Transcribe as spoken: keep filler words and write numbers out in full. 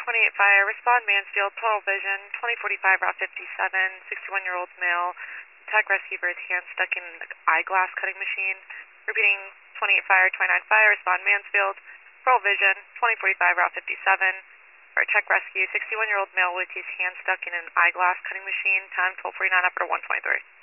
twenty-eight Fire, respond Mansfield, total vision, twenty forty-five, Route fifty-seven, sixty-one-year-old male, tech rescue for his hand stuck in an eyeglass cutting machine. Repeating, twenty-eight Fire, twenty-nine Fire, respond Mansfield, total vision, twenty forty-five, Route fifty-seven, for tech rescue, sixty-one-year-old male with his hand stuck in an eyeglass cutting machine, time twelve forty-nine, upper one twenty-three.